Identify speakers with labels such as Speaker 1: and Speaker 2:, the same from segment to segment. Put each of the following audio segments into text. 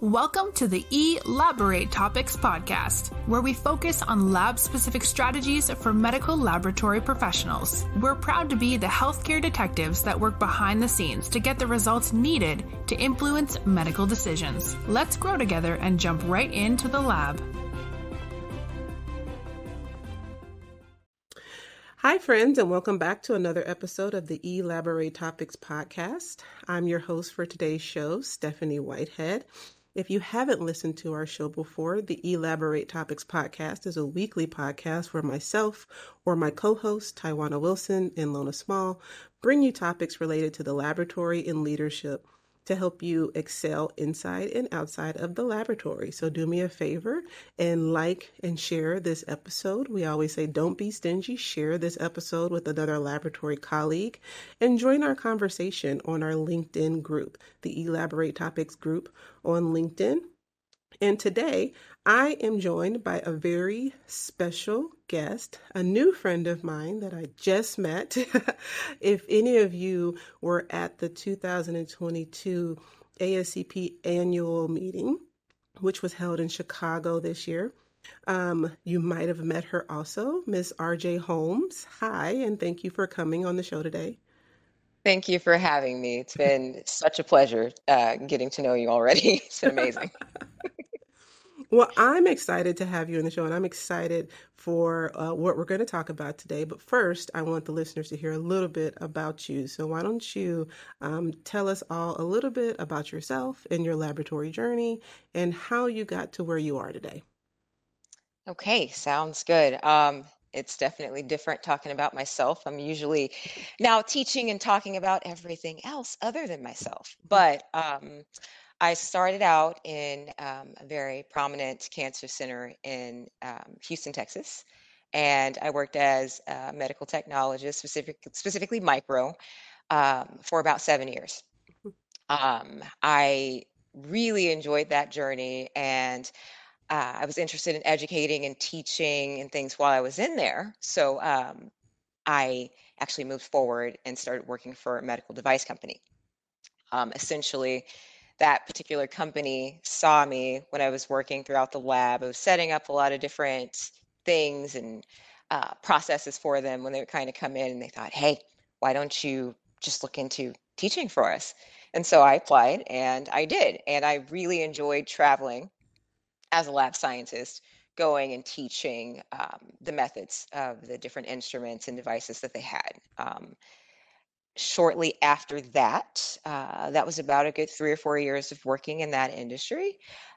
Speaker 1: Welcome to the Elaborate Topics podcast, where we focus on lab-specific strategies for medical laboratory professionals. We're proud to be the healthcare detectives that work behind the scenes to get the results needed to influence medical decisions. Let's grow together and jump right into the lab.
Speaker 2: Hi, friends, and welcome back to another episode of the Elaborate Topics podcast. I'm your host for today's show, Stephanie Whitehead. If you haven't listened to our show before, the Elaborate Topics podcast is a weekly podcast where myself or my co-hosts, Taiwana Wilson and Lona Small, bring you topics related to the laboratory and leadership to help you excel inside and outside of the laboratory. So do me a favor and like and share this episode. We always say, don't be stingy. Share this episode with another laboratory colleague and join our conversation on our LinkedIn group, the Elaborate Topics group on LinkedIn. And today I am joined by a very special guest, a new friend of mine that I just met. If any of you were at the 2022 ASCP annual meeting, which was held in Chicago this year, you might have met her also, Ms. RJ Holmes. Hi, and thank you for coming on the show today.
Speaker 3: Thank you for having me. It's been such a pleasure getting to know you already. It's been amazing.
Speaker 2: Well, I'm excited to have you on the show, and I'm excited for what we're going to talk about today. But first, I want the listeners to hear a little bit about you. So why don't you tell us all a little bit about yourself and your laboratory journey and how you got to where you are today?
Speaker 3: Okay, sounds good. It's definitely different talking about myself. I'm usually now teaching and talking about everything else other than myself. But I started out in a very prominent cancer center in Houston, Texas, and I worked as a medical technologist, specifically micro, for about 7 years. I really enjoyed that journey, and I was interested in educating and teaching and things while I was in there. So I actually moved forward and started working for a medical device company. Essentially, that particular company saw me when I was working throughout the lab. I was setting up a lot of different things and processes for them when they would kind of come in, and they thought, hey, why don't you just look into teaching for us? And so I applied, and I did. And I really enjoyed traveling as a lab scientist, going and teaching the methods of the different instruments and devices that they had. Shortly after that, that was about a good 3 or 4 years of working in that industry.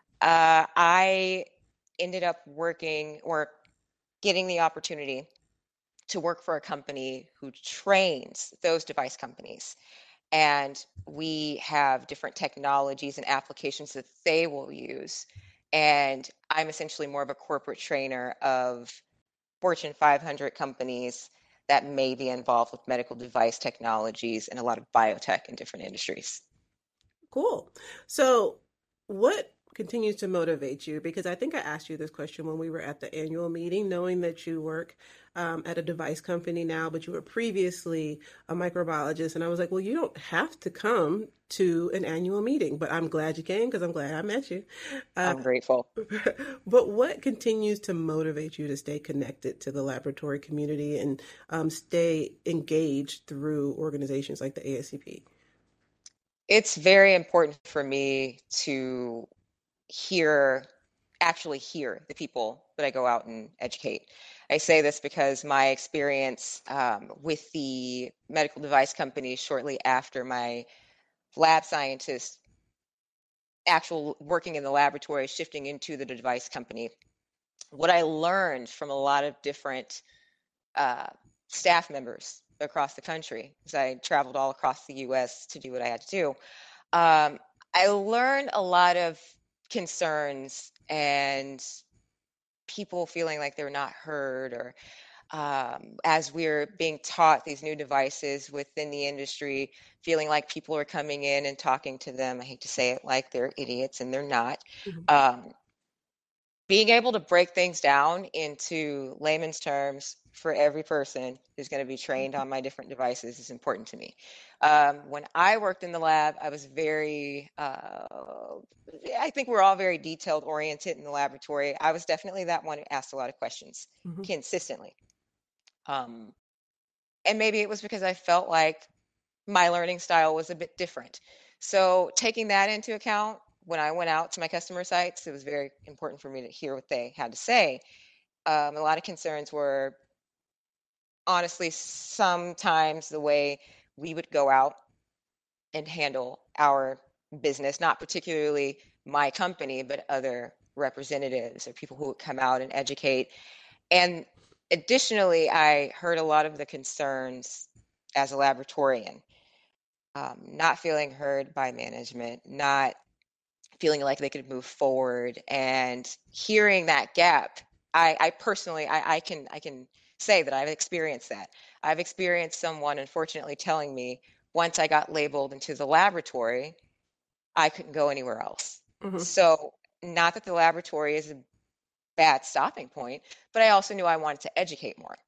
Speaker 3: I ended up working or getting the opportunity to work for a company who trains those device companies. And we have different technologies and applications that they will use. And I'm essentially more of a corporate trainer of Fortune 500 companies that may be involved with medical device technologies and a lot of biotech in different industries.
Speaker 2: Cool. So what continues to motivate you? Because I think I asked you this question when we were at the annual meeting, knowing that you work at a device company now, but you were previously a microbiologist. And I was like, well, you don't have to come to an annual meeting, but I'm glad you came because I'm glad I met you.
Speaker 3: I'm grateful.
Speaker 2: But what continues to motivate you to stay connected to the laboratory community and stay engaged through organizations like the ASCP?
Speaker 3: It's very important for me to actually hear the people that I go out and educate. I say this because my experience with the medical device company shortly after my lab scientist actual working in the laboratory, shifting into the device company, what I learned from a lot of different staff members across the country, because I traveled all across the US to do what I had to do. I learned a lot of concerns and people feeling like they're not heard, or as we're being taught these new devices within the industry, feeling like people are coming in and talking to them. I hate to say it, like they're idiots, and they're not.
Speaker 2: Mm-hmm.
Speaker 3: Being able to break things down into layman's terms for every person who's going to be trained on my different devices is important to me. When I worked in the lab, I was very, I I think we're all very detailed oriented in the laboratory. I was definitely that one who asked a lot of questions
Speaker 2: Hmm.
Speaker 3: consistently. Um, and maybe it was because I felt like my learning style was a bit different. So taking that into account, when I went out to my customer sites, it was very important for me to hear what they had to say. A lot of concerns were honestly sometimes the way we would go out and handle our business, not particularly my company, but other representatives or people who would come out and educate. And additionally, I heard a lot of the concerns as a laboratorian, not feeling heard by management, not feeling like they could move forward, and hearing that gap. I personally, I can say that I've experienced that. I've experienced someone unfortunately telling me once I got labeled into the laboratory, I couldn't go anywhere else.
Speaker 2: Hmm.
Speaker 3: So, not that the laboratory is a bad stopping point, but I also knew I wanted to educate more.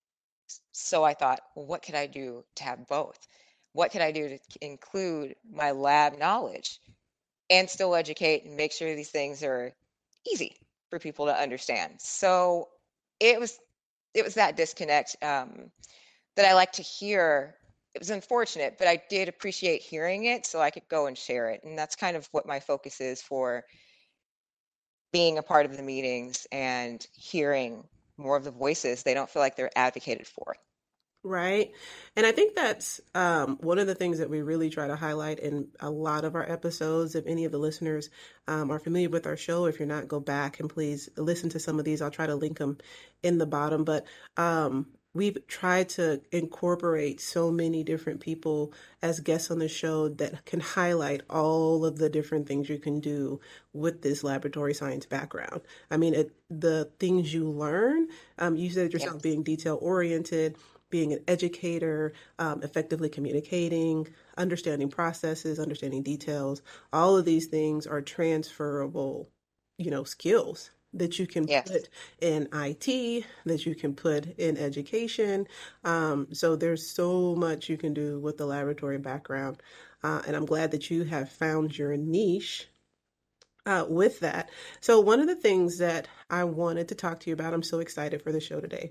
Speaker 3: So I thought, well, what could I do to have both? What could I do to include my lab knowledge and still educate and make sure these things are easy for people to understand? So it was it was that disconnect that I like to hear. It was unfortunate, but I did appreciate hearing it so I could go and share it. And that's kind of what my focus is for being a part of the meetings and hearing more of the voices they don't feel like they're advocated for.
Speaker 2: Right. And I think that's one of the things that we really try to highlight in a lot of our episodes. If any of the listeners are familiar with our show, if you're not, go back and please listen to some of these. I'll try to link them in the bottom. But we've tried to incorporate so many different people as guests on the show that can highlight all of the different things you can do with this laboratory science background. I mean, the things you learn, you said yourself
Speaker 3: Yes.
Speaker 2: being detail oriented, being an educator, effectively communicating, understanding processes, understanding details. All of these things are transferable, skills that you can
Speaker 3: Yes.
Speaker 2: put in IT, that you can put in education. So there's so much you can do with the laboratory background. And I'm glad that you have found your niche with that. So, one of the things that I wanted to talk to you about, I'm so excited for the show today,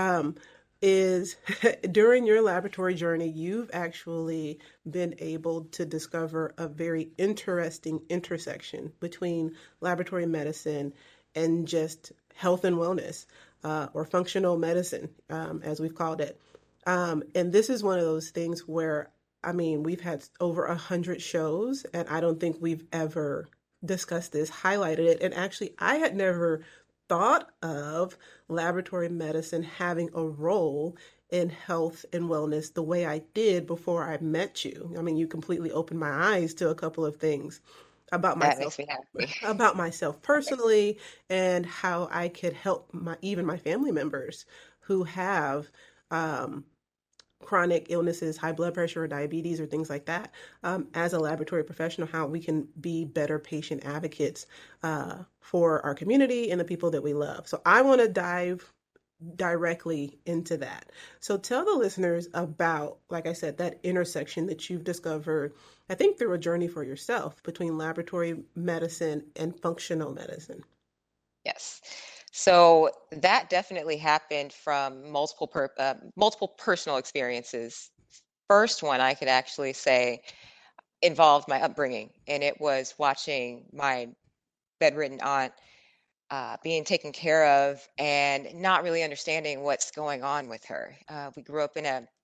Speaker 2: is during your laboratory journey, you've actually been able to discover a very interesting intersection between laboratory medicine and just health and wellness, or functional medicine, as we've called it. And this is one of those things where, I mean, we've had over 100 shows, and I don't think we've ever discussed this, highlighted it. And actually, I had never thought of laboratory medicine having a role in health and wellness the way I did before I met you. I mean, you completely opened my eyes to a couple of things about
Speaker 3: That
Speaker 2: myself
Speaker 3: makes me happy.
Speaker 2: personally, and how I could help my family members who have um, chronic illnesses, high blood pressure or diabetes or things like that, as a laboratory professional, how we can be better patient advocates for our community and the people that we love. So I want to dive directly into that. So tell the listeners about, like I said, that intersection that you've discovered, I think through a journey for yourself between laboratory medicine and functional medicine.
Speaker 3: Yes. So that definitely happened from multiple personal experiences. First one I could actually say involved my upbringing, and it was watching my bedridden aunt being taken care of and not really understanding what's going on with her. We grew up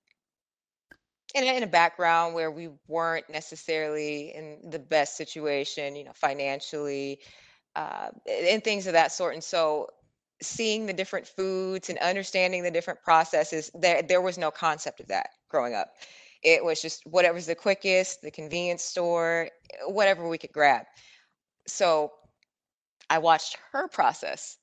Speaker 3: in a background where we weren't necessarily in the best situation, financially, and things of that sort. And so seeing the different foods and understanding the different processes, there was no concept of that growing up. It was just whatever's the quickest, the convenience store, whatever we could grab. So I watched her process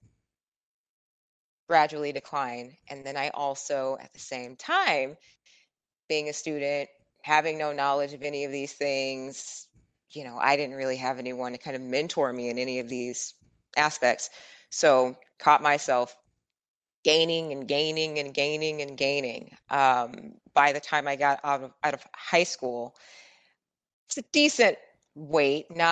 Speaker 3: gradually decline. And then I also, at the same time, being a student, having no knowledge of any of these things, I didn't really have anyone to kind of mentor me in any of these aspects. So caught myself gaining and gaining and gaining and gaining. By the time I got out of high school, it's a decent weight, not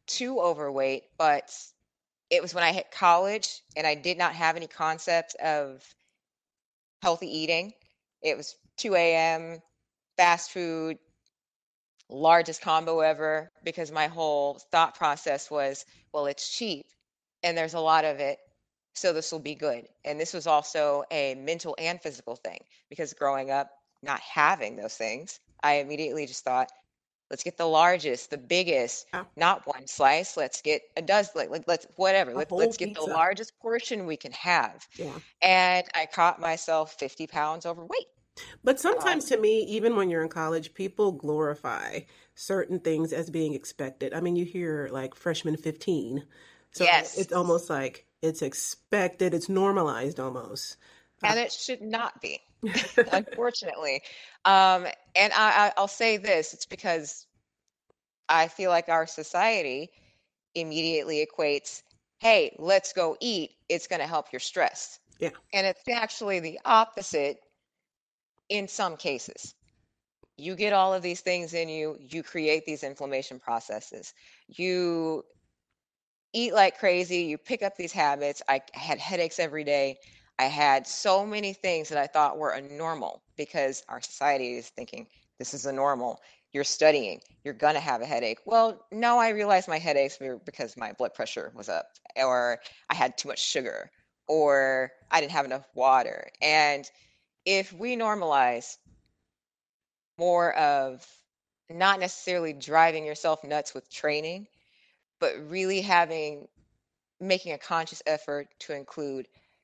Speaker 3: too overweight, but it was when I hit college and I did not have any concept of healthy eating. It was 2 a.m., fast food, largest combo ever, because my whole thought process was, well, it's cheap and there's a lot of it, so this will be good. And this was also a mental and physical thing, because growing up not having those things, I immediately just thought, let's get the largest, the biggest,
Speaker 2: Yeah.
Speaker 3: not one slice. Let's get a dozen, let's whatever.
Speaker 2: A whole
Speaker 3: Let's get the
Speaker 2: pizza.
Speaker 3: largest portion we can have.
Speaker 2: Yeah.
Speaker 3: And I caught myself 50 pounds overweight.
Speaker 2: But
Speaker 3: Um,
Speaker 2: sometimes to me, even when you're in college, people glorify certain things as being expected. I mean, you hear like freshman 15. So
Speaker 3: yes,
Speaker 2: it's almost like it's expected, it's normalized almost. Uh,
Speaker 3: and it should not be, unfortunately. Um, and I'll say this, it's because I feel like our society immediately equates, hey, let's go eat. It's going to help your stress.
Speaker 2: yeah.
Speaker 3: And it's actually the opposite in some cases. You get all of these things in you, you create these inflammation processes. You eat like crazy, you pick up these habits. I had headaches every day. I had so many things that I thought were a normal, because our society is thinking this is a normal. You're studying, you're gonna have a headache. Well, no, I realized my headaches were because my blood pressure was up, or I had too much sugar, or I didn't have enough water. And if we normalize more of not necessarily driving yourself nuts with training, but really making a conscious effort to include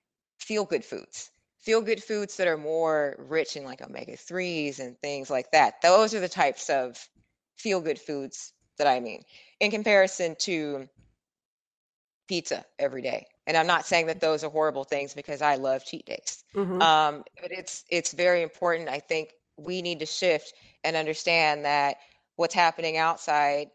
Speaker 3: feel good foods that are more rich in like omega 3s and things like that. Those are the types of feel good foods that I mean, in comparison to pizza every day. And I'm not saying that those are horrible things, because I love cheat days.
Speaker 2: Hmm.
Speaker 3: But it's very important. I think we need to shift and understand that what's happening outside,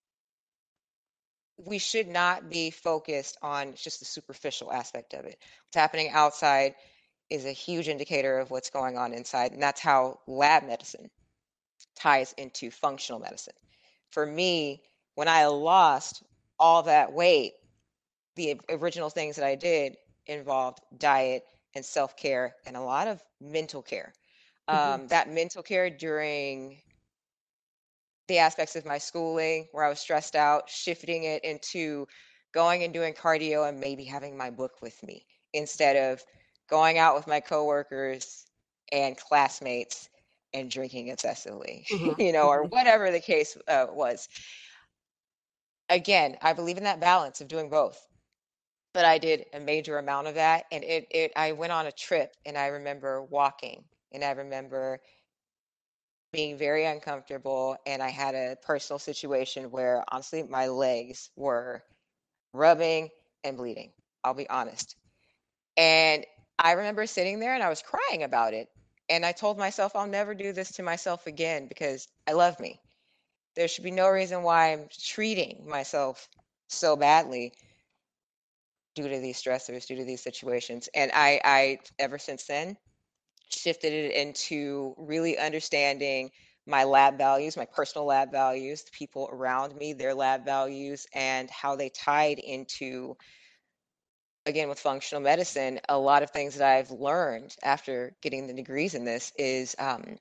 Speaker 3: we should not be focused on just the superficial aspect of it. What's happening outside is a huge indicator of what's going on inside. And that's how lab medicine ties into functional medicine. For me, when I lost all that weight, the original things that I did involved diet and self care and a lot of mental care.
Speaker 2: Hmm.
Speaker 3: That mental care during the aspects of my schooling where I was stressed out, shifting it into going and doing cardio and maybe having my book with me instead of going out with my coworkers and classmates and drinking excessively,
Speaker 2: Hmm.
Speaker 3: or
Speaker 2: Hmm.
Speaker 3: whatever the case was. Again, I believe in that balance of doing both. But I did a major amount of that, and I went on a trip, and I remember walking, and I remember being very uncomfortable, and I had a personal situation where honestly my legs were rubbing and bleeding. I'll be honest. And I remember sitting there and I was crying about it. And I told myself I'll never do this to myself again, because I love me. There should be no reason why I'm treating myself so badly due to these stressors, due to these situations. And I ever since then shifted it into really understanding my lab values, my personal lab values, the people around me, their lab values, and how they tied into, again, with functional medicine. A lot of things that I've learned after getting the degrees in this is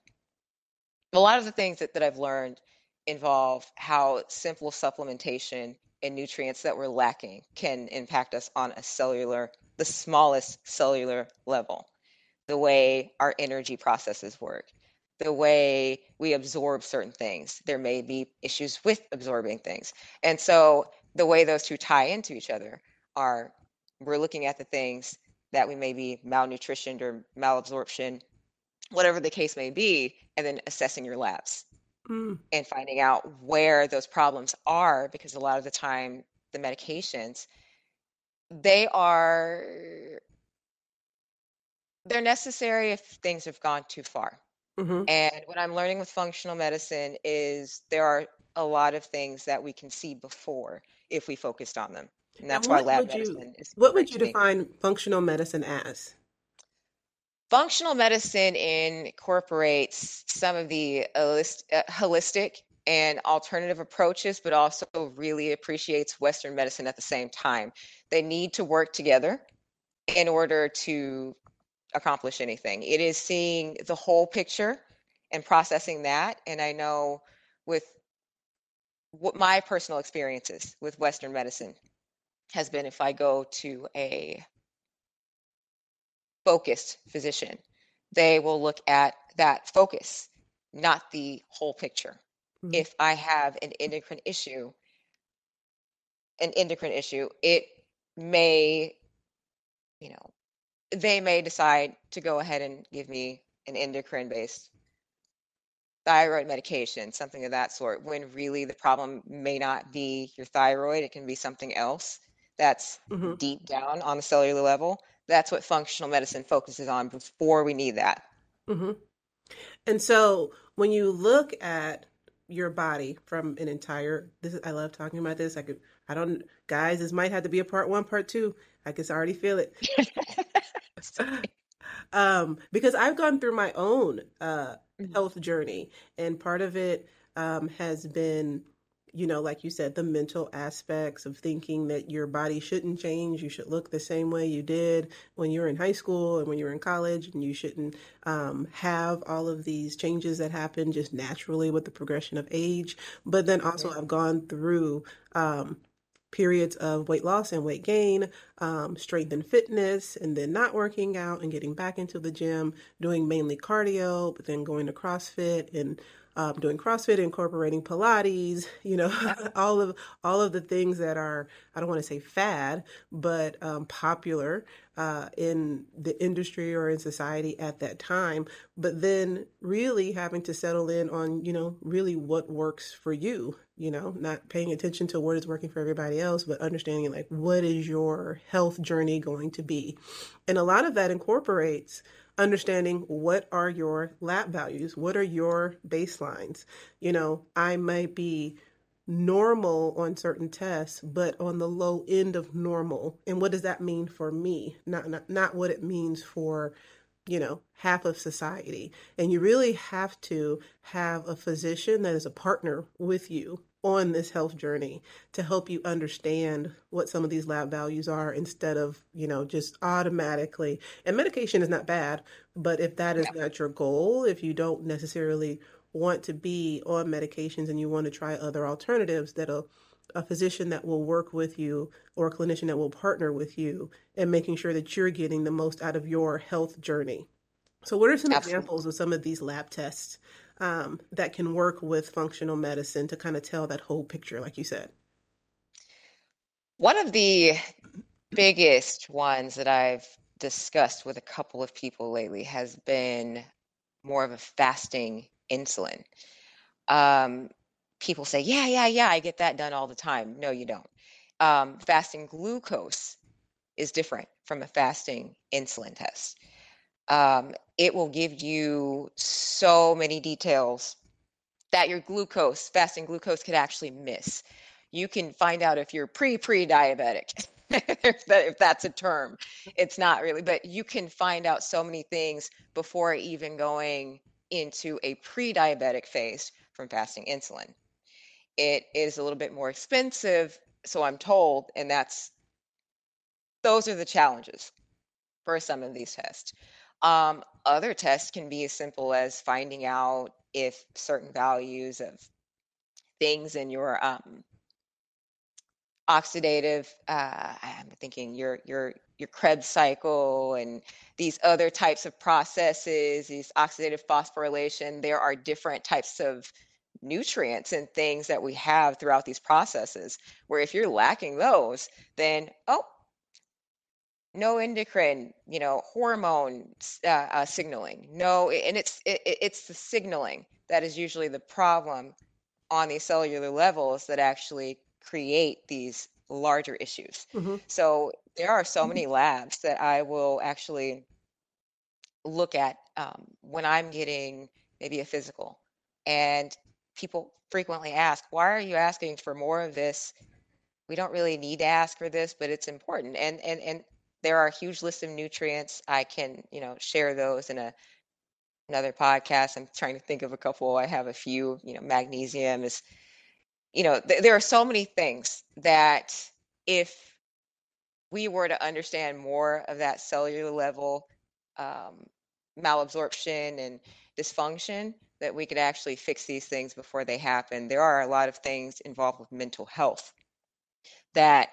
Speaker 3: a lot of the things that I've learned involve how simple supplementation and nutrients that we're lacking can impact us on the smallest cellular level, the way our energy processes work, the way we absorb certain things. There may be issues with absorbing things. And so the way those two tie into each other are, we're looking at the things that we may be malnutritioned or malabsorption, whatever the case may be, and then assessing your labs
Speaker 2: Mm.
Speaker 3: and finding out where those problems are, because a lot of the time the medications, they are they're necessary if things have gone too far.
Speaker 2: Hmm.
Speaker 3: And what I'm learning with functional medicine is there are a lot of things that we can see before if we focused on them. And
Speaker 2: And
Speaker 3: that's why lab medicine is
Speaker 2: what would
Speaker 3: great
Speaker 2: you
Speaker 3: to me.
Speaker 2: define functional medicine as?
Speaker 3: Functional medicine incorporates some of the holistic and alternative approaches, but also really appreciates Western medicine at the same time. They need to work together in order to accomplish anything. It is seeing the whole picture and processing that. And I know with what my personal experiences with Western medicine has been, if I go to a focused physician, they will look at that focus, not the whole picture.
Speaker 2: Mm-hmm.
Speaker 3: If I have an endocrine issue, it may, you know, they may decide to go ahead and give me an endocrine based thyroid medication, something of that sort, when really the problem may not be your thyroid. It can be something else that's
Speaker 2: Mm-hmm.
Speaker 3: deep down on the cellular level. That's what functional medicine focuses on before we need that.
Speaker 2: Mm-hmm. And so when you look at your body from an entire, I love talking about this. I don't, guys, this might have to be a part one, part two. I can already feel it. Because I've gone through my own
Speaker 3: Mhm.
Speaker 2: health journey, and part of it has been, like you said, the mental aspects of thinking that your body shouldn't change. You should look the same way you did when you were in high school and when you were in college, and you shouldn't have all of these changes that happen just naturally with the progression of age. But then also,
Speaker 3: Mhm.
Speaker 2: I've gone through periods of weight loss and weight gain, strength and fitness, and then not working out and getting back into the gym, doing mainly cardio, but then going to CrossFit and doing CrossFit, incorporating Pilates,
Speaker 3: Yep.
Speaker 2: all of the things that are, I don't want to say fad, but popular in the industry or in society at that time. But then really having to settle in on, really what works for you, not paying attention to what is working for everybody else, but understanding like what is your health journey going to be. And a lot of that incorporates understanding what are your lab values, what are your baselines. I might be normal on certain tests, but on the low end of normal. And what does that mean for me? Not what it means for, half of society. And you really have to have a physician that is a partner with you on this health journey to help you understand what some of these lab values are instead of, just automatically. And medication is not bad, but if that is
Speaker 3: No.
Speaker 2: not your goal, if you don't necessarily want to be on medications and you want to try other alternatives, that a physician that will work with you or a clinician that will partner with you and making sure that you're getting the most out of your health journey. So, what are some
Speaker 3: Absolutely.
Speaker 2: examples of some of these lab tests that can work with functional medicine to kind of tell that whole picture, like you said?
Speaker 3: One of the biggest ones that I've discussed with a couple of people lately has been more of a fasting insulin. Um, People say, yeah, yeah, yeah, I get that done all the time. No, you don't. Fasting glucose is different from a fasting insulin test. It will give you so many details that your fasting glucose could actually miss. You can find out if you're pre-diabetic, if that's a term. It's not really, but you can find out so many things before even going into a pre-diabetic phase from fasting insulin. It is a little bit more expensive, so I'm told, and those are the challenges for some of these tests. Other tests can be as simple as finding out if certain values of things in your oxidative, I'm thinking your Krebs cycle and these other types of processes, these oxidative phosphorylation. There are different types of nutrients and things that we have throughout these processes where if you're lacking those, then no endocrine, hormone signaling. No, and it's the signaling that is usually the problem on these cellular levels that actually create these larger issues.
Speaker 2: Mm-hmm.
Speaker 3: So there are so many labs that I will actually look at when I'm getting maybe a physical. And people frequently ask, why are you asking for more of this? We don't really need to ask for this, but it's important. And there are a huge list of nutrients. I can, share those in a another podcast. I'm trying to think of a couple. I have a few, magnesium is, there are so many things that if we were to understand more of that cellular level um, malabsorption and dysfunction, that we could actually fix these things before they happen. There are a lot of things involved with mental health that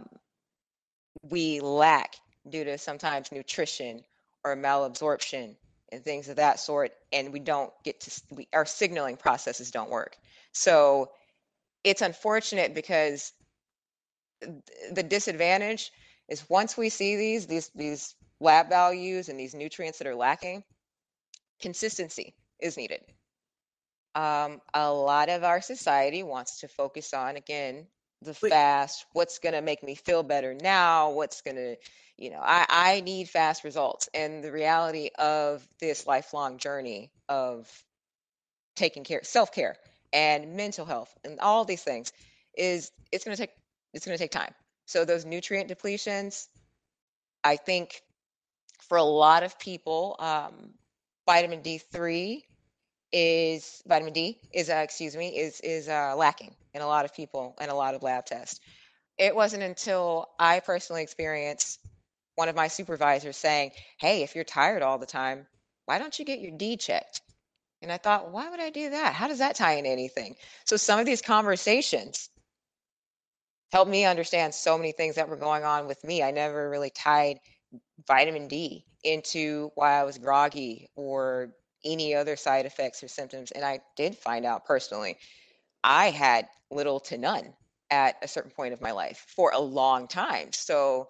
Speaker 3: we lack due to sometimes nutrition or malabsorption and things of that sort, and we don't get to our signaling processes don't work. So it's unfortunate because the disadvantage is once we see these lab values and these nutrients that are lacking, consistency is needed. A lot of our society wants to focus on, again, the
Speaker 2: Wait,
Speaker 3: fast, what's going to make me feel better now, what's going to, I need fast results. And the reality of this lifelong journey of taking care, self-care and mental health and all these things is it's going to take time. So those nutrient depletions, I think for a lot of people, vitamin D3 vitamin D is lacking in a lot of people and a lot of lab tests. It wasn't until I personally experienced one of my supervisors saying, "Hey, if you're tired all the time, why don't you get your D checked?" And I thought, why would I do that? How does that tie into anything? So some of these conversations helped me understand so many things that were going on with me. I never really tied vitamin D into why I was groggy or any other side effects or symptoms. And I did find out personally, I had little to none at a certain point of my life for a long time. So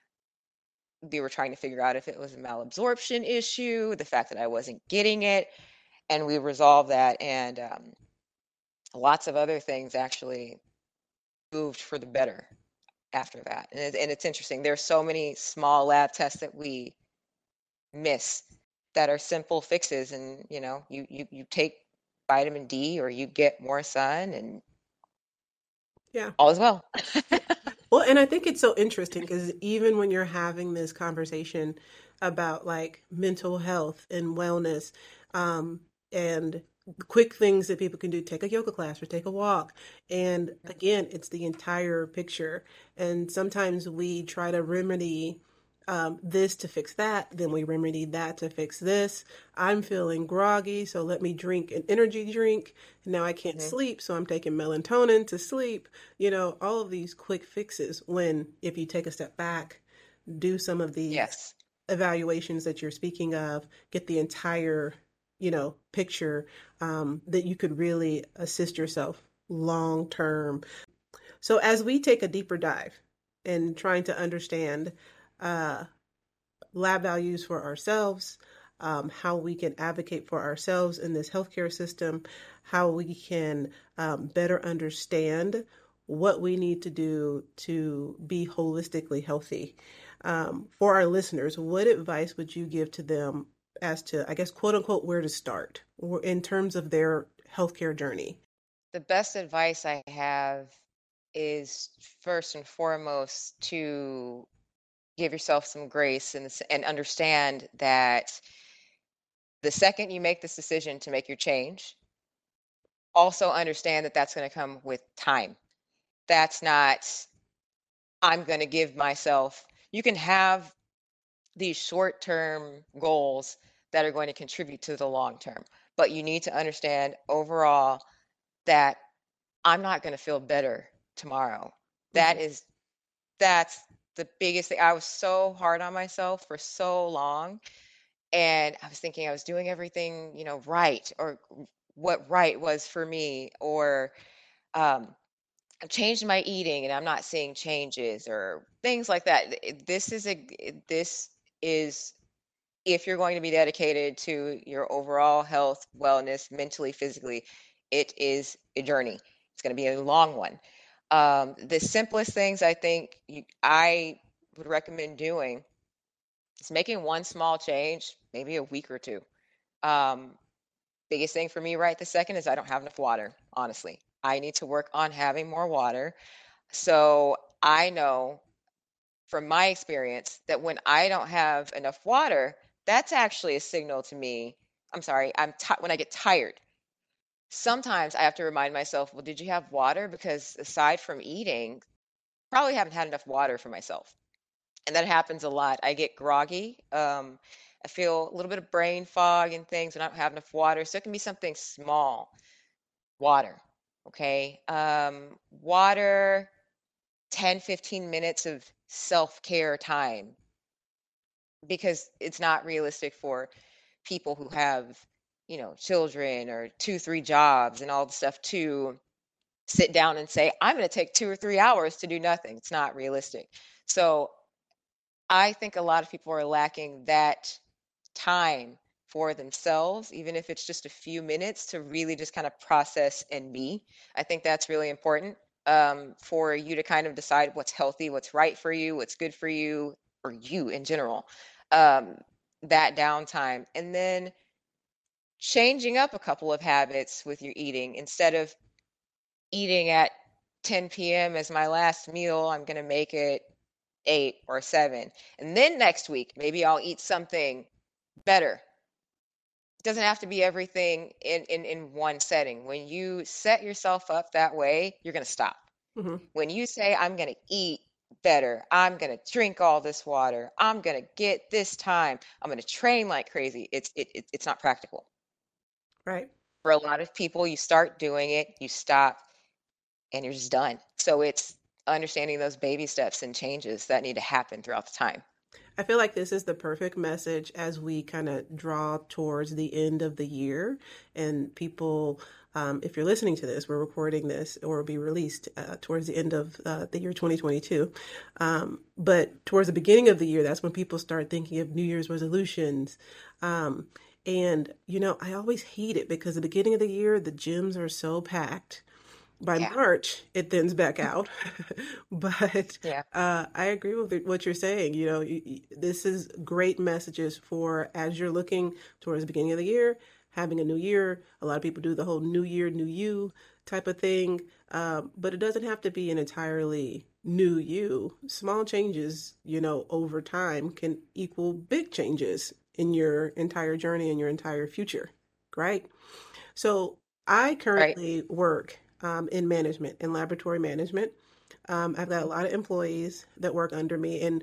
Speaker 3: we were trying to figure out if it was a malabsorption issue, the fact that I wasn't getting it, and we resolved that. And lots of other things actually moved for the better after that. And it's interesting. There's so many small lab tests that we miss that are simple fixes, and you take vitamin D or you get more sun and
Speaker 2: yeah.
Speaker 3: all is well.
Speaker 2: Well, and I think it's so interesting because even when you're having this conversation about like mental health and wellness, and quick things that people can do, take a yoga class or take a walk. And again, it's the entire picture. And sometimes we try to remedy this to fix that, then we remedy that to fix this. I'm feeling groggy, so let me drink an energy drink. Now I can't
Speaker 3: Mhm.
Speaker 2: sleep, so I'm taking melatonin to sleep. All of these quick fixes. When if you take a step back, do some of these
Speaker 3: Yes.
Speaker 2: evaluations that you're speaking of, get the entire, picture, that you could really assist yourself long term. So as we take a deeper dive in trying to understand uh, lab values for ourselves, how we can advocate for ourselves in this healthcare system, how we can better understand what we need to do to be holistically healthy. For our listeners, what advice would you give to them as to, I guess, quote unquote, where to start or in terms of their healthcare journey?
Speaker 3: The best advice I have is first and foremost to give yourself some grace and understand that the second you make this decision to make your change, also understand that that's going to come with time. That's not, I'm going to give myself, you can have these short term goals that are going to contribute to the long term, but you need to understand overall that I'm not going to feel better tomorrow.
Speaker 2: Mhm.
Speaker 3: That's the biggest thing. I was so hard on myself for so long, and I was thinking I was doing everything, right, or what right was for me, or um, I've changed my eating and I'm not seeing changes or things like that. This is if you're going to be dedicated to your overall health, wellness, mentally, physically, it is a journey. It's going to be a long one. The simplest things I think I would recommend doing is making one small change, maybe a week or two. Um, Biggest thing for me right this second is I don't have enough water, honestly. I need to work on having more water. So I know from my experience that when I don't have enough water, that's actually a signal to me when I get tired, sometimes I have to remind myself, well, did you have water? Because aside from eating, probably haven't had enough water for myself. And that happens a lot. I get groggy. I feel a little bit of brain fog and things when I don't have enough water. So it can be something small. Water. Okay. Water, 10, 15 minutes of self-care time, because it's not realistic for people who have, children or 2, 3 jobs and all the stuff to sit down and say, I'm going to take 2 or 3 hours to do nothing. It's not realistic. So I think a lot of people are lacking that time for themselves, even if it's just a few minutes to really just kind of process and be. I think that's really important, for you to kind of decide what's healthy, what's right for you, what's good for you, or you in general. Um, that downtime. And then changing up a couple of habits with your eating. Instead of eating at 10 p.m. as my last meal, I'm going to make it 8 or 7. And then next week, maybe I'll eat something better. It doesn't have to be everything in one setting. When you set yourself up that way, you're going to stop.
Speaker 2: Mm-hmm.
Speaker 3: When you say, I'm going to eat better, I'm going to drink all this water, I'm going to get this time, I'm going to train like crazy, it's not practical.
Speaker 2: Right.
Speaker 3: For a lot of people, you start doing it, you stop, and you're just done. So it's understanding those baby steps and changes that need to happen throughout the time.
Speaker 2: I feel like this is the perfect message as we kind of draw towards the end of the year. And people, if you're listening to this, we're recording this or will be released towards the end of the year 2022. But towards the beginning of the year, that's when people start thinking of New Year's resolutions. And, I always hate it because the beginning of the year, the gyms are so packed. By
Speaker 3: Yeah.
Speaker 2: March, it thins back out. But
Speaker 3: Yeah.
Speaker 2: I agree with what you're saying. This is great messages for as you're looking towards the beginning of the year, having a new year. A lot of people do the whole new year, new you type of thing. But it doesn't have to be an entirely new you. Small changes, over time can equal big changes in your entire journey and your entire future, right? So I
Speaker 3: Right.
Speaker 2: currently work in management, in laboratory management. I've got a lot of employees that work under me. And,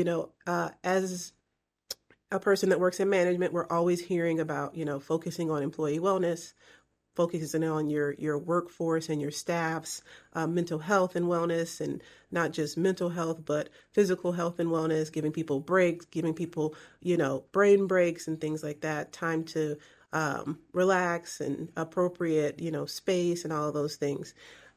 Speaker 2: as a person that works in management, we're always hearing about, focusing on employee wellness, focusing on your workforce and your staff's mental health and wellness, and not just mental health, but physical health and wellness, giving people breaks, giving people, brain breaks and things like that, time to relax and appropriate, space and all of those things.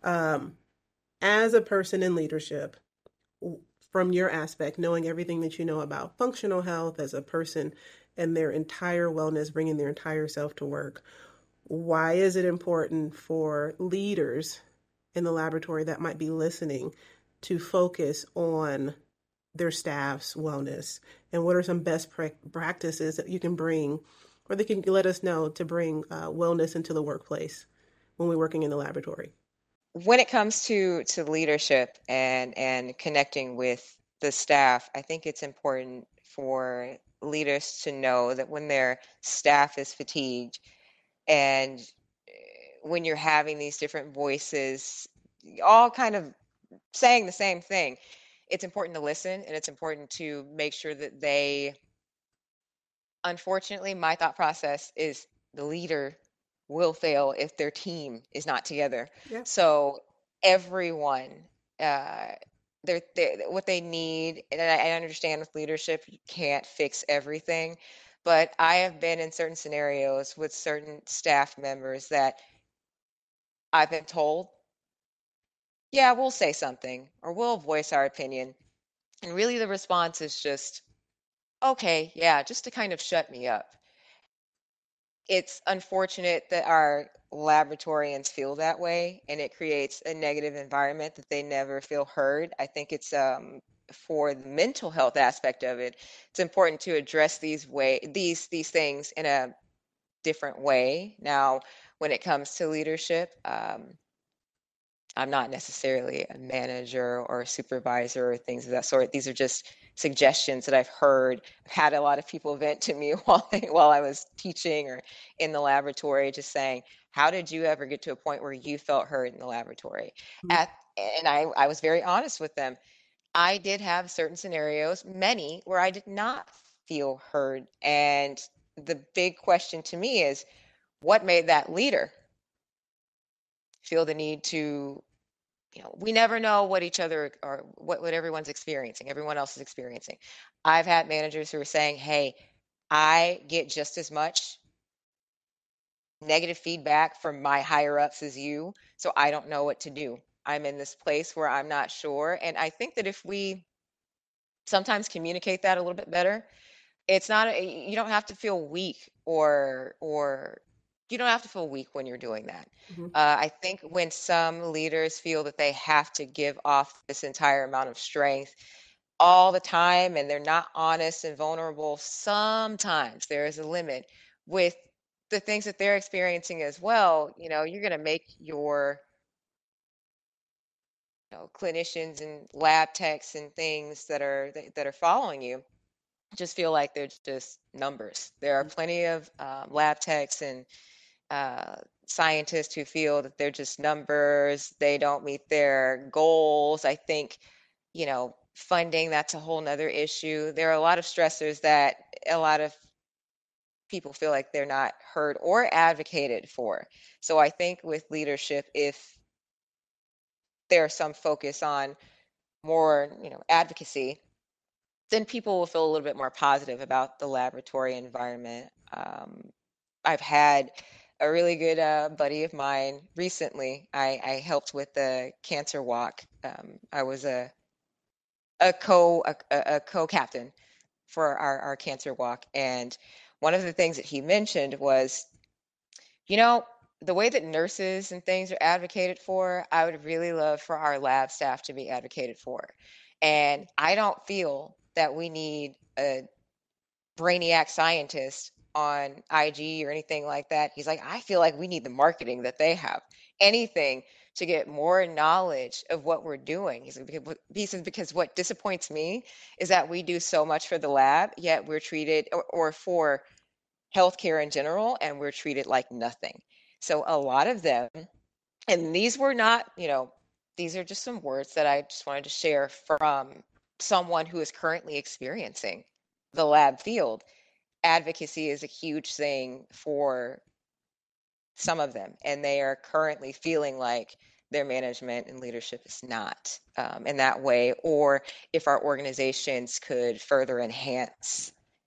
Speaker 2: As a person in leadership, from your aspect, knowing everything that you know about functional health as a person and their entire wellness, bringing their entire self to work, why is it important for leaders in the laboratory that might be listening to focus on their staff's wellness? And what are some best practices that you can bring, or they can let us know, to bring wellness into the workplace when we're working in the laboratory?
Speaker 3: When it comes to leadership and connecting with the staff, I think it's important for leaders to know that when their staff is fatigued, and when you're having these different voices all kind of saying the same thing, it's important to listen, and it's important to make sure that unfortunately, my thought process is the leader will fail if their team is not together.
Speaker 2: Yeah.
Speaker 3: So everyone, uh, they're what they need, and I understand with leadership, you can't fix everything, but I have been in certain scenarios with certain staff members that I've been told, yeah, we'll say something or we'll voice our opinion. And really the response is just, okay, yeah, just to kind of shut me up. It's unfortunate that our laboratorians feel that way, and it creates a negative environment that they never feel heard. I think it's for the mental health aspect of it, it's important to address these things in a different way. Now, when it comes to leadership, I'm not necessarily a manager or a supervisor or things of that sort. These are just suggestions that I've heard. I've had a lot of people vent to me while I was teaching or in the laboratory, just saying, how did you ever get to a point where you felt heard in the laboratory? And I was very honest with them. I did have certain scenarios, many, where I did not feel heard. And the big question to me is, what made that leader feel the need to, we never know what each other or what everyone's experiencing, everyone else is experiencing. I've had managers who are saying, hey, I get just as much negative feedback from my higher ups as you, so I don't know what to do. I'm in this place where I'm not sure. And I think that if we sometimes communicate that a little bit better, it's not, you don't have to feel weak or you don't have to feel weak when you're doing that.
Speaker 2: Mm-hmm.
Speaker 3: I think when some leaders feel that they have to give off this entire amount of strength all the time and they're not honest and vulnerable, sometimes there is a limit with the things that they're experiencing as well. You're going to make your clinicians and lab techs and things that are following you just feel like they're just numbers. There are plenty of lab techs and scientists who feel that they're just numbers. They don't meet their goals. I think, funding, that's a whole nother issue. There are a lot of stressors that a lot of people feel like they're not heard or advocated for. So I think with leadership, if there's some focus on more, advocacy, then people will feel a little bit more positive about the laboratory environment. I've had a really good buddy of mine recently. I helped with the cancer walk. I was a co-captain for our cancer walk, and one of the things that he mentioned was, you know, the way that nurses and things are advocated for, I would really love for our lab staff to be advocated for. And I don't feel that we need a brainiac scientist on IG or anything like that. He's like, I feel like we need the marketing that they have. Anything to get more knowledge of what we're doing. He says, because what disappoints me is that we do so much for the lab, yet we're treated, or for healthcare in general, and we're treated like nothing. So a lot of them, and these were not, these are just some words that I just wanted to share from someone who is currently experiencing the lab field. Advocacy is a huge thing for some of them, and they are currently feeling like their management and leadership is not in that way, or if our organizations could further enhance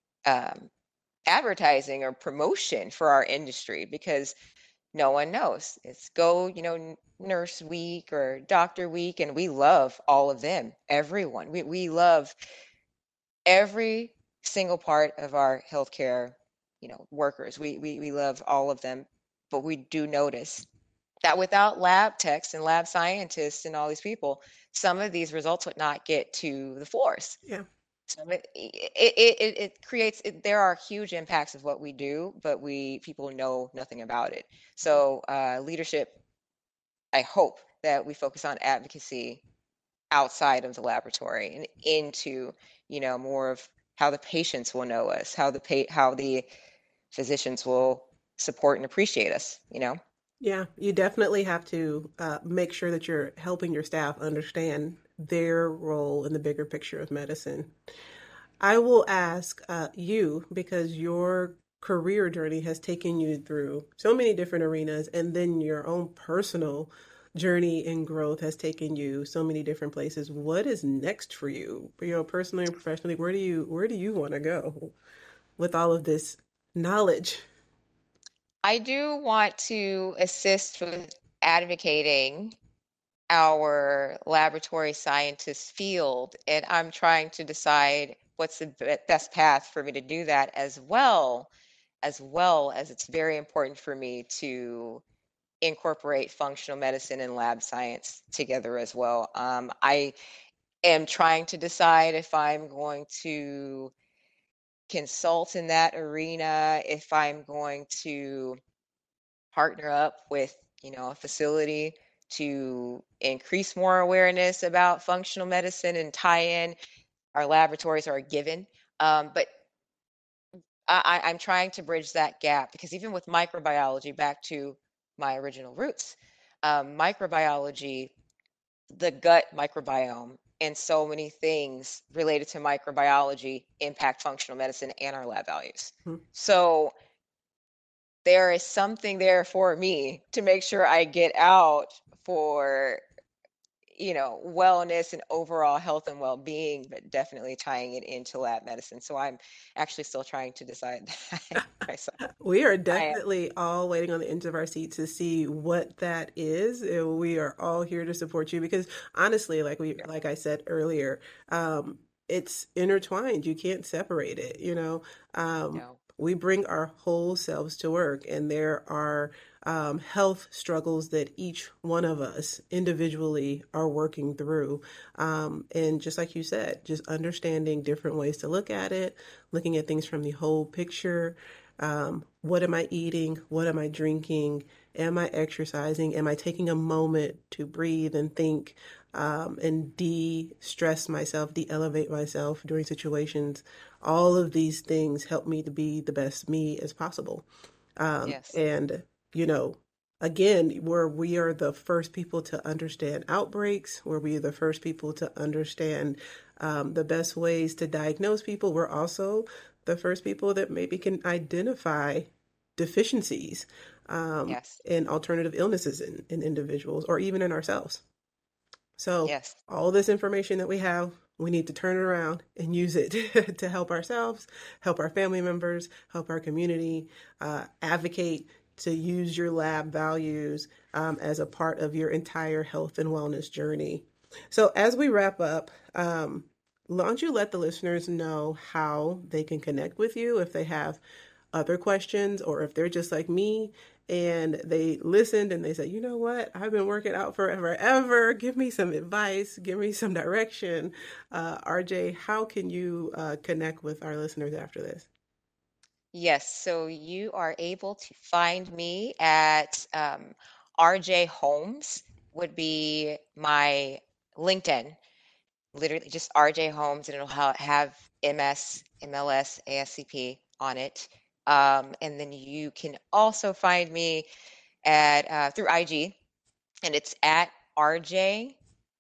Speaker 3: advertising or promotion for our industry, because no one knows. It's Nurse Week or Doctor Week, and we love all of them, everyone. We love every single part of our healthcare, workers. We love all of them, but we do notice that without lab techs and lab scientists and all these people, some of these results would not get to the floors.
Speaker 2: Yeah.
Speaker 3: So it creates, there are huge impacts of what we do, but people know nothing about it. So leadership, I hope that we focus on advocacy outside of the laboratory and into, more of how the patients will know us, how the physicians will support and appreciate us,
Speaker 2: Yeah, you definitely have to make sure that you're helping your staff understand their role in the bigger picture of medicine. I will ask you, because your career journey has taken you through so many different arenas, and then your own personal journey and growth has taken you so many different places. What is next for you, personally and professionally? Where do you want to go with all of this knowledge?
Speaker 3: I do want to assist with advocating our laboratory scientist field, and I'm trying to decide what's the best path for me to do that, as it's very important for me to incorporate functional medicine and lab science together as well. I am trying to decide if I'm going to consult in that arena, if I'm going to partner up with, a facility to increase more awareness about functional medicine and tie in. Our laboratories are a given. But I'm trying to bridge that gap, because even with microbiology, back to my original roots, microbiology, the gut microbiome, and so many things related to microbiology impact functional medicine and our lab values.
Speaker 2: Mhm.
Speaker 3: So there is something there for me to make sure I get out for, wellness and overall health and well-being, but definitely tying it into lab medicine. So I'm actually still trying to decide that myself.
Speaker 2: We are
Speaker 3: I am.
Speaker 2: definitely all waiting on the edge of our seat to see what that is. And we are all here to support you because honestly, like I said earlier, it's intertwined. You can't separate it,
Speaker 3: No.
Speaker 2: We bring our whole selves to work, and there are health struggles that each one of us individually are working through. And just like you said, just understanding different ways to look at it, looking at things from the whole picture. What am I eating? What am I drinking? Am I exercising? Am I taking a moment to breathe and think and de-stress myself, de-elevate myself during situations? All of these things help me to be the best me as possible.
Speaker 3: Yes.
Speaker 2: And, again, where we are the first people to understand outbreaks, where we are the first people to understand the best ways to diagnose people, we're also the first people that maybe can identify deficiencies
Speaker 3: Yes.
Speaker 2: and alternative illnesses in individuals or even in ourselves. So
Speaker 3: Yes.
Speaker 2: all this information that we have, we need to turn it around and use it to help ourselves, help our family members, help our community, advocate to use your lab values as a part of your entire health and wellness journey. So as we wrap up, why don't you let the listeners know how they can connect with you if they have other questions, or if they're just like me and they listened and they said, you know what, I've been working out forever. Give me some advice. Give me some direction. RJ, how can you connect with our listeners after this?
Speaker 3: Yes. So you are able to find me at RJ Holmes would be my LinkedIn. Literally just RJ Holmes, and it'll have MS, MLS, ASCP on it. And then you can also find me at through IG, and it's at rjhol.mes.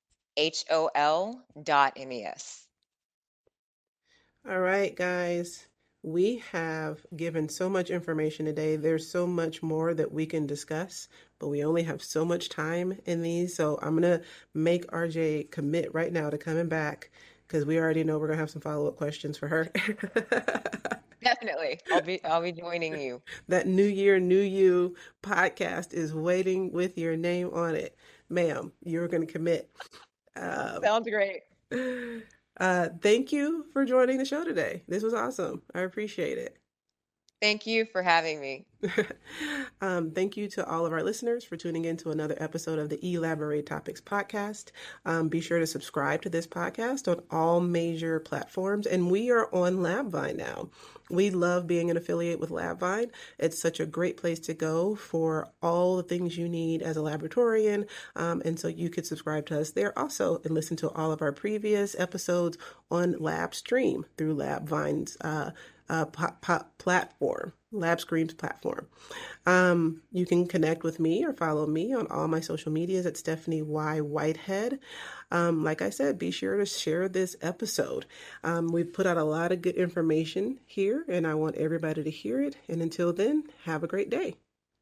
Speaker 2: All right, guys. We have given so much information today. There's so much more that we can discuss, but we only have so much time in these. So I'm going to make RJ commit right now to coming back, because we already know we're going to have some follow-up questions for her.
Speaker 3: Definitely. I'll be joining you.
Speaker 2: That New Year, New You podcast is waiting with your name on it. Ma'am, you're going to commit.
Speaker 3: Sounds great.
Speaker 2: Thank you for joining the show today. This was awesome. I appreciate it.
Speaker 3: Thank you for having me.
Speaker 2: Thank you to all of our listeners for tuning in to another episode of the Elaborate Topics podcast. Be sure to subscribe to this podcast on all major platforms, and we are on LabVine now. We love being an affiliate with LabVine. It's such a great place to go for all the things you need as a laboratorian, and so you could subscribe to us there also and listen to all of our previous episodes on LabStream through LabVine's platform, LabStream's platform. You can connect with me or follow me on all my social medias at Stephanie Y. Whitehead. Like I said, be sure to share this episode. We've put out a lot of good information here, and I want everybody to hear it. And until then, have a great day.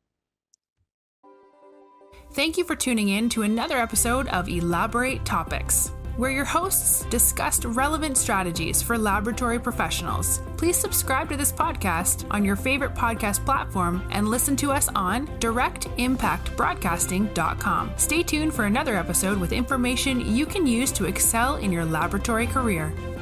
Speaker 1: Thank you for tuning in to another episode of Elaborate Topics, where your hosts discussed relevant strategies for laboratory professionals. Please subscribe to this podcast on your favorite podcast platform and listen to us on directimpactbroadcasting.com. Stay tuned for another episode with information you can use to excel in your laboratory career.